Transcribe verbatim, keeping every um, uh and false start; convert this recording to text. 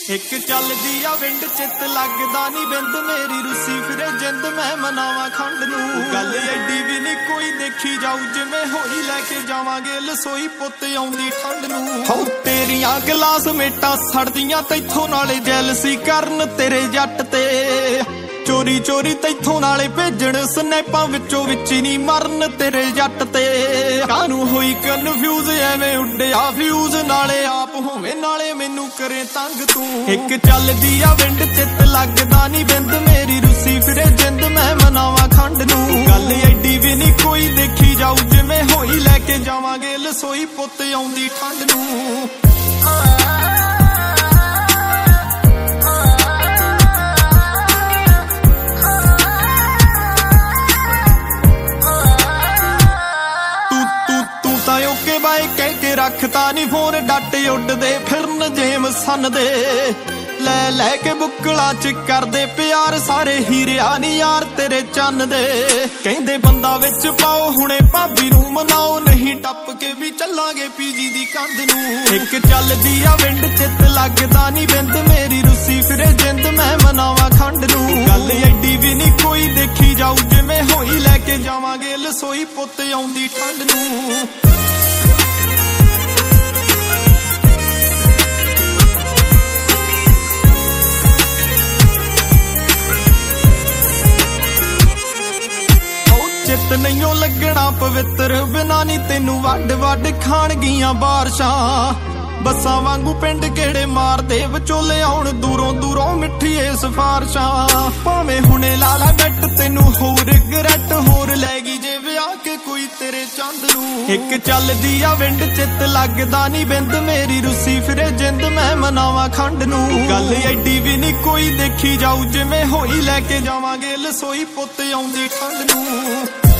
ਇੱਕ ਚੱਲਦੀ ਆ ਵਿੰਡ ਚਿੱਤ ਲੱਗਦਾ ਨੀ ਬਿੰਦ ਮੇਰੀ ਰੁੱਸੀ ਫਿਰੇ ਜਿੰਦ ਮੈਂ ਮਨਾਵਾਂ ਖੰਡ ਨੂੰ ਗੱਲ ਐਡੀ ਵੀ ਨੀ ਕੋਈ ਦੇਖੀ ਜਾਊ ਜਿਵੇਂ ਹੋਈ ਲੈ ਕੇ ਜਾਵਾਂਗੇ ਲਸੋਈ ਪੁੱਤ ਆਉਂਦੀ ਠੰਡ ਨੂੰ ਹੋ ਤੇਰੀਆਂ ਗਲਾਸ ਮੇਟਾਂ ਸੜਦੀਆਂ ਤੈਥੋਂ ਨਾਲੇ ਜੈਲਸੀ ਕਰਨ ਤੇਰੇ ਜੱਟ ਤੇ ਚੋਰੀ ਚੋਰੀ ਤੈਥੋਂ ਨਾਲੇ ਭੇਜਣ ਸਨੈਪਾਂ ਵਿੱਚੋਂ ਵਿੱਚ ਹੀ ਨਹੀਂ ਮਰਨ ਤੇਰੇ ਜੱਟ ਤੇ ਕਾਹਨੂੰ ਹੋਈ ਕਨਫਿਊਜ਼ ਐਵੇਂ ਉੱਡਿਆ ਫਿਊਜ਼ ਨਾਲੇ ਆਪ ਹੋਵੇਂ ਨਾਲੇ ਮੈਨੂੰ ਕਰੇ ਤੰਗ ਤੂੰ ਇੱਕ ਚੱਲਦੀ ਆ ਵਿੰਡ ਚਿੱਤ ਲੱਗਦਾ ਨੀ ਬਿੰਦ ਮੇਰੀ ਰੁੱਸੀ ਫਿਰੇ ਜਿੰਦ ਮੈਂ ਮਨਾਵਾਂ ਖੰਡ ਨੂੰ ਗੱਲ ਐਡੀ ਵੀ ਨੀ ਕੋਈ ਦੇਖੀ ਜਾਊ ਜਿਵੇਂ ਹੋਈ ਲੈ ਕੇ ਜਾਵਾਂਗੇ ਲਸੋਈ ਪੁੱਤ ਆਉਂਦੀ ਠੰਡ ਨੂੰ ਬਾਏ ਕਹਿ ਕੇ ਰੱਖਤਾ ਨੀ ਫੋਨ ਡੱਟ ਉੱਡਦੇ ਫਿਰਨ ਜੇਮ ਸੰਨ ਦੇ ਲੈ ਲੈ ਕੇ ਬੁੱਕਲਾ ਚ ਕਰਦੇ ਪਿਆਰ ਸਾਰੇ ਹੀਰਿਆ ਨੀ ਯਾਰ ਤੇਰੇ ਚੰਨ ਦੇ ਕਹਿੰਦੇ ਬੰਦਾ ਵਿੱਚ ਪਾਓ ਹੁਣੇ ਭਾਬੀ ਨੂੰ ਮਨਾਓ ਨਹੀਂ ਟੱਪ ਕੇ ਵੀ ਚੱਲਾਂਗੇ ਪੀਜੀ ਦੀ ਕੰਧ ਨੂੰ ਇੱਕ ਚੱਲਦੀ ਆ ਵਿੰਡ ਚਿੱਤ ਲੱਗਦਾ ਨੀ ਬਿੰਦ ਮੇਰੀ ਰੁੱਸੀ ਫਿਰੇ ਜਿੰਦ ਮੈਂ ਮਨਾਵਾਂ ਖੰਡ ਨੂੰ ਗੱਲ ਐਡੀ ਵੀ ਨੀ ਕੋਈ ਦੇਖੀ ਜਾਊ ਜਿਵੇਂ ਹੋਈ ਲੈ ਕੇ ਜਾਵਾਂਗੇ ਲਸੋਈ ਪੁੱਤ ਆਉਂਦੀ ਠੰਡ ਨੂੰ ਚਿੱਤ ਨਹੀਂਓ ਲੱਗਣਾ ਪਵਿੱਤਰ ਬਿਨਾਂ ਨੀ ਤੈਨੂੰ ਵੱਡ ਵੱਡ ਖਾਣਗੀਆਂ ਬਾਰਸ਼ਾਂ ਬੱਸਾਂ ਵਾਂਗੂ ਪਿੰਡ ਕਿਹੜੇ ਮਾਰਦੇ ਵਿਚੋਲੇ ਆਉਣ ਦੂਰੋਂ ਦੂਰੋਂ ਮਿੱਠੀਏ ਸਿਫਾਰਸ਼ਾਂ ਭਾਵੇਂ ਹੁਣੇ ਲਾਲਾ ਗੱਟ ਤੈਨੂੰ ਹੋਰ ਰਿਗਰੈਟ ਹੋਰ ਲੈ ਗਈ ਜੇ ਵਿਆਹ ਕੇ ਕੋਈ ਤੇਰੇ ਚੰਦ ਨੂੰ ਇੱਕ ਚੱਲਦੀ ਆ ਵਿੰਡ ਚਿੱਤ ਲੱਗਦਾ ਨੀ ਬਿੰਦ ਮੇਰੀ ਰੁੱਸੀ ਫਿਰੇ ਜਿੰਦ ਮੈਂ ਮਨਾਵਾਂ ਖੰਡ ਨੂੰ ਗੱਲ ਐਡੀ ਵੀ ਨੀ ਕੋਈ ਦੇਖੀ ਜਾਊ ਜਿਵੇਂ ਹੋਈ ਲੈ ਕੇ ਜਾਵਾਂਗੇ ਲਸੋਈ ਪੁੱਤ ਆਉਂਦੀ ਠੰਡ ਨੂੰ